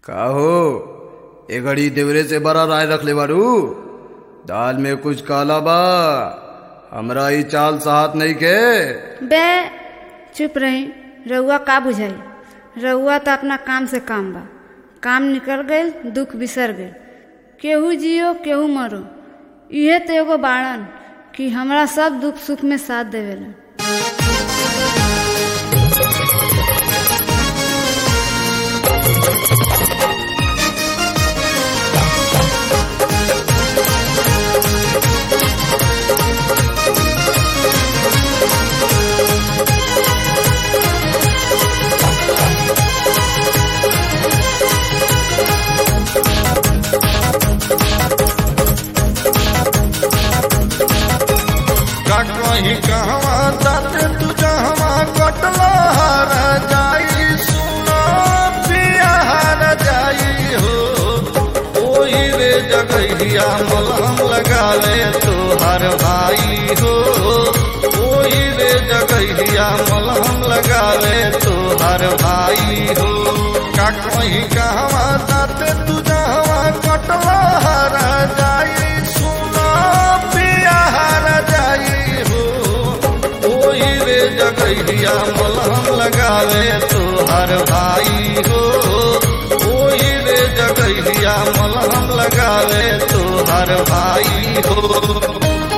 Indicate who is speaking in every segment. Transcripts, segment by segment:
Speaker 1: का हो ए घड़ी देवरे से बड़ा राय रख ले बारू। दाल में कुछ काला बा, हमरा ई चाल साहत नहीं के।
Speaker 2: बे चुप रही, रउआ का बुझाई। रउआ तो अपना काम से काम बा, काम निकल गईल दुख बिसर गईल। केहू जियो केहू मरो, इहे तो एगो बाड़न कि हमरा सब दुख सुख में साथ देवेला।
Speaker 3: कहीं कहवा जाते तू जहवा कटला हर जाई, सुना पिया हर जाई हो। ओही रे जगहिया मलहम लगावे तोहर भाई हो। ओही रे जगहिया मलहम लगावे तोहर भाई हो। का कहीं कहवा जाते तू जहवा कटला हर जाई, सुना पिया हर जाई। जगहिया मलहम लगावे तोहर भाई हो। ओही रे जगहिया मलहम लगावे तोहर भाई हो।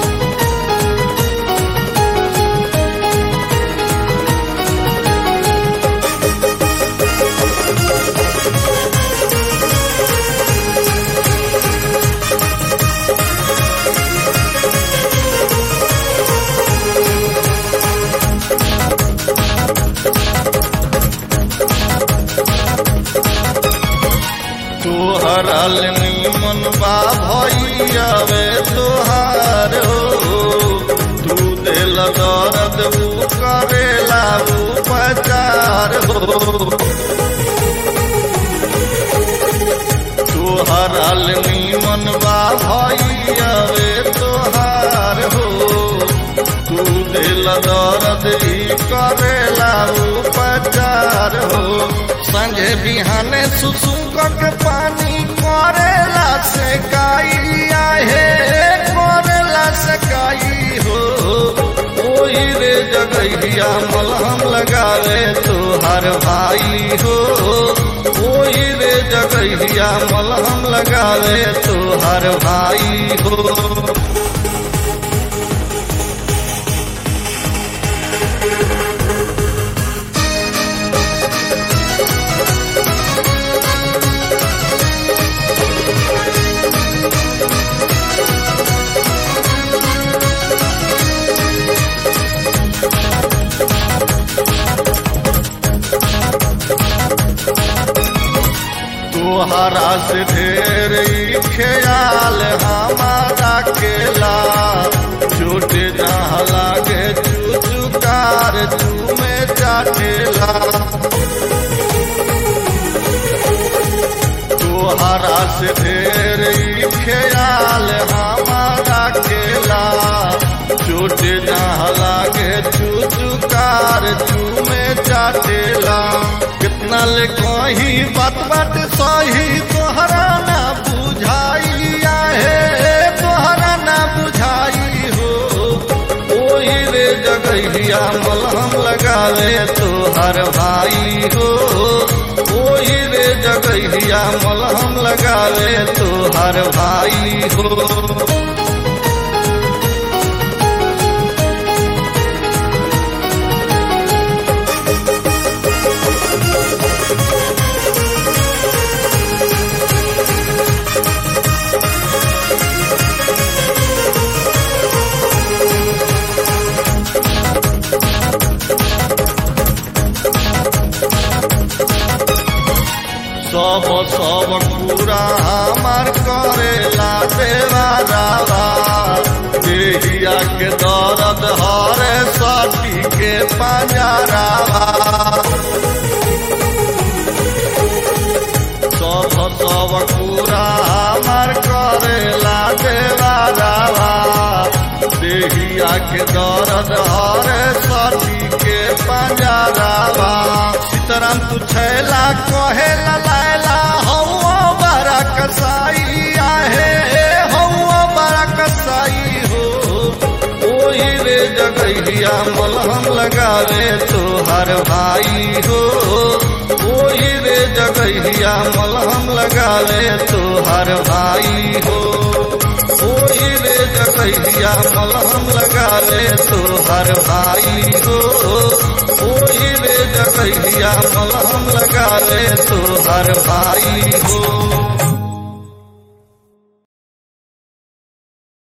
Speaker 3: तोहरल निमन बा भैयावे तोहार हो। तू दिल दर्द ऊ करेला उपचार हो। तोहरल निमन बा भैयावे तोहार हो। तू दिल दर्द ई करेला उपचार हो। संगे बिहाने सुसुम के पानी करेला से काई आहे, करेला से काई हो। ओही रे जगहिया मलहम लगावे तोहर भाई हो। ओही रे जगहिया मलहम लगावे तोहर भाई हो। तोहरा से ढेर ख्याल हमारा केला, छोटे जहाँ लागे चुचुकार चूमे चाटेला। तोहरा से ढेर ख्याल हमारा केला, छोटे जहाँ लागे चुचुकार चूमे चाटेला। कितना ले कहीं बात बात सही तोहरा ना बुझाई आहे, तोहरा ना बुझाई हो। ओही रे जगहिया मलहम लगावे तोहर भाई हो। ओही रे जगहिया मलहम लगावे तोहर भाई हो। सब पूरा हमार करेला देवारावा। देहिया के दर्द हरे साथी के पंजरावा। सब पूरा हमार करेला देवारावा। देहिया के दर्द हरे साथी के पंजरावा। सीताराम तू छैला कहेला लैला हो ओही रे जगहिया मलहम लगावे तोहर भाई हो, ओही रे जगहिया मलहम लगावे तोहर भाई हो, ओही रे जगहिया मलहम लगावे तोहर भाई हो, ओही रे जगहिया मलहम लगावे तोहर भाई हो।